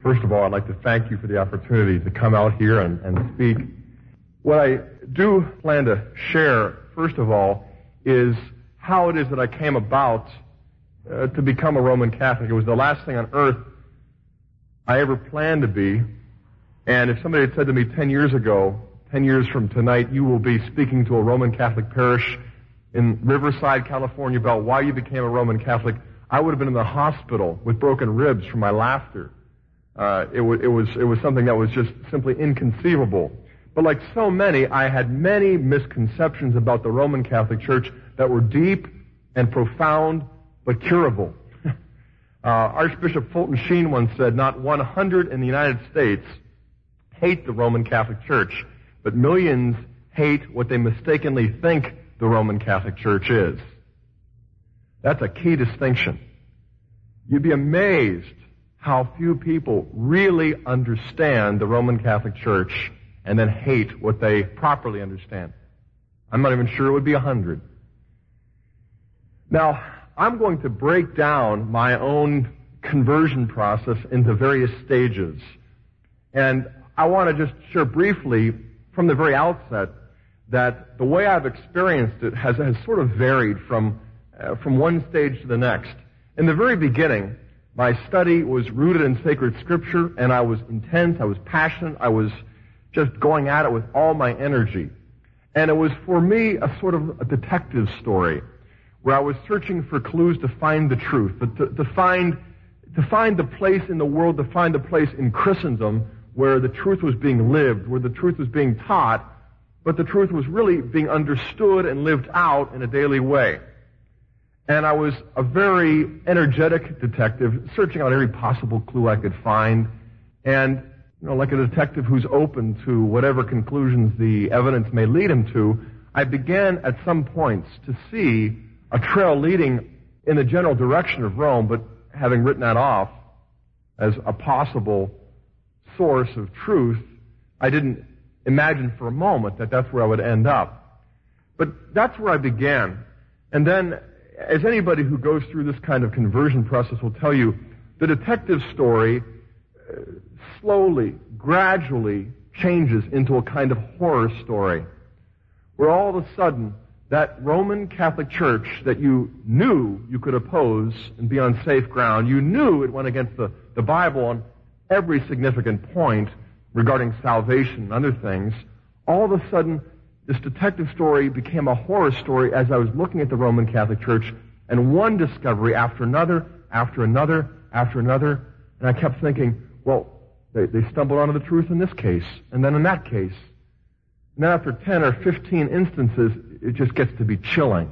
First of all, I'd like to thank you for the opportunity to come out here and speak. What I do plan to share, first of all, is how it is that I came about to become a Roman Catholic. It was the last thing on earth I ever planned to be. And if somebody had said to me 10 years ago, 10 years from tonight, you will be speaking to a Roman Catholic parish in Riverside, California, about why you became a Roman Catholic, I would have been in the hospital with broken ribs from my laughter. It was something that was just simply inconceivable. But like so many, I had many misconceptions about the Roman Catholic Church that were deep and profound, but curable. Archbishop Fulton Sheen once said, not 100 in the United States hate the Roman Catholic Church, but millions hate what they mistakenly think the Roman Catholic Church is. That's a key distinction. You'd be amazed how few people really understand the Roman Catholic Church and then hate what they properly understand. I'm not even sure it would be 100. Now, I'm going to break down my own conversion process into various stages. And I want to just share briefly from the very outset that the way I've experienced it has sort of varied from one stage to the next. In the very beginning, my study was rooted in sacred scripture, and I was intense, I was passionate, I was just going at it with all my energy. And it was for me a sort of a detective story, where I was searching for clues to find the truth, to find the place in the world, to find the place in Christendom where the truth was being lived, where the truth was being taught, but the truth was really being understood and lived out in a daily way. And I was a very energetic detective, searching out every possible clue I could find. And, like a detective who's open to whatever conclusions the evidence may lead him to, I began at some points to see a trail leading in the general direction of Rome, but having written that off as a possible source of truth, I didn't imagine for a moment that that's where I would end up. But that's where I began. And then, as anybody who goes through this kind of conversion process will tell you, the detective story slowly, gradually changes into a kind of horror story, where all of a sudden, that Roman Catholic Church that you knew you could oppose and be on safe ground, you knew it went against the Bible on every significant point regarding salvation and other things, all of a sudden, this detective story became a horror story as I was looking at the Roman Catholic Church, and one discovery after another, after another, after another, and I kept thinking, well, they stumbled onto the truth in this case, and then in that case. And then after 10 or 15 instances, it just gets to be chilling.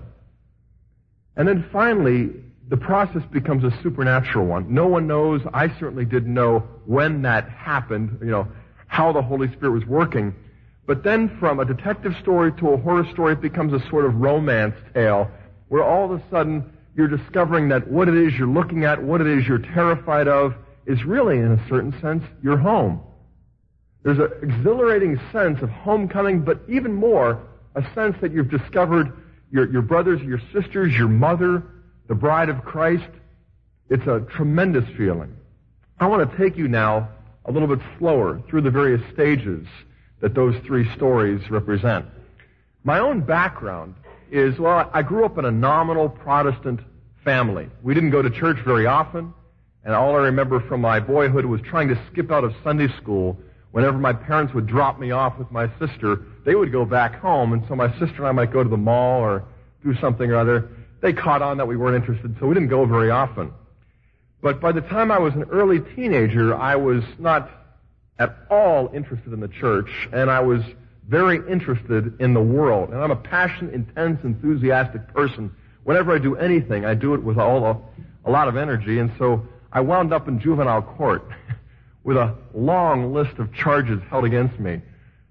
And then finally, the process becomes a supernatural one. No one knows, I certainly didn't know when that happened, how the Holy Spirit was working. But then from a detective story to a horror story, it becomes a sort of romance tale, where all of a sudden you're discovering that what it is you're looking at, what it is you're terrified of, is really, in a certain sense, your home. There's an exhilarating sense of homecoming, but even more, a sense that you've discovered your brothers, your sisters, your mother, the bride of Christ. It's a tremendous feeling. I want to take you now a little bit slower through the various stages that those three stories represent. My own background is, I grew up in a nominal Protestant family. We didn't go to church very often, and all I remember from my boyhood was trying to skip out of Sunday school. Whenever my parents would drop me off with my sister, they would go back home, and so my sister and I might go to the mall or do something or other. They caught on that we weren't interested, so we didn't go very often. But by the time I was an early teenager, I was not at all interested in the church, and I was very interested in the world. And I'm a passionate, intense, enthusiastic person. Whenever I do anything, I do it with a lot of energy, and so I wound up in juvenile court with a long list of charges held against me.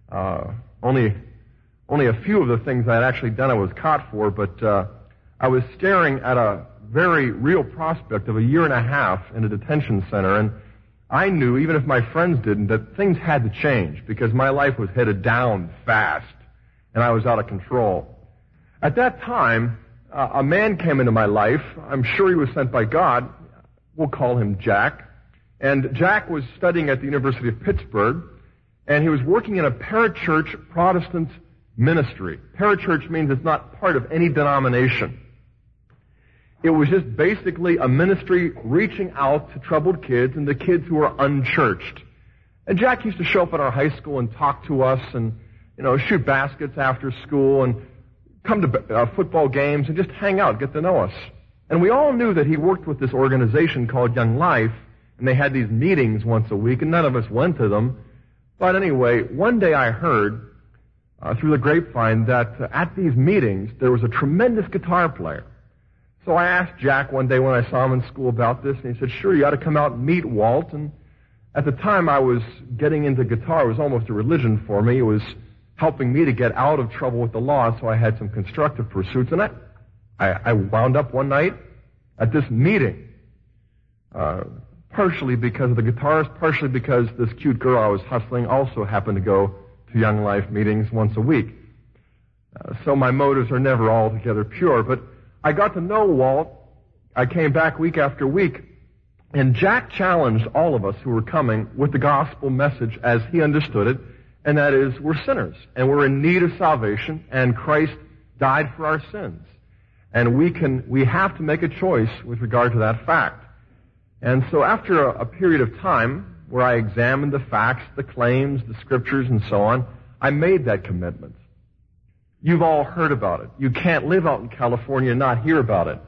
Only a few of the things I had actually done I was caught for, but I was staring at a very real prospect of a year and a half in a detention center, and I knew, even if my friends didn't, that things had to change because my life was headed down fast, and I was out of control. At that time, a man came into my life. I'm sure he was sent by God. We'll call him Jack. And Jack was studying at the University of Pittsburgh, and he was working in a parachurch Protestant ministry. Parachurch means it's not part of any denomination. It was just basically a ministry reaching out to troubled kids and the kids who were unchurched. And Jack used to show up at our high school and talk to us and, shoot baskets after school and come to football games and just hang out, get to know us. And we all knew that he worked with this organization called Young Life, and they had these meetings once a week, and none of us went to them. But anyway, one day I heard through the grapevine that at these meetings there was a tremendous guitar player. So I asked Jack one day when I saw him in school about this, and he said, sure, you ought to come out and meet Walt. And at the time I was getting into guitar. It was almost a religion for me. It was helping me to get out of trouble with the law, so I had some constructive pursuits. And I wound up one night at this meeting, partially because of the guitarist, partially because this cute girl I was hustling also happened to go to Young Life meetings once a week. So my motives are never altogether pure, but I got to know Walt. I came back week after week, and Jack challenged all of us who were coming with the gospel message as he understood it, and that is, we're sinners, and we're in need of salvation, and Christ died for our sins. And we have to make a choice with regard to that fact. And so after a period of time where I examined the facts, the claims, the scriptures, and so on, I made that commitment. You've all heard about it. You can't live out in California and not hear about it.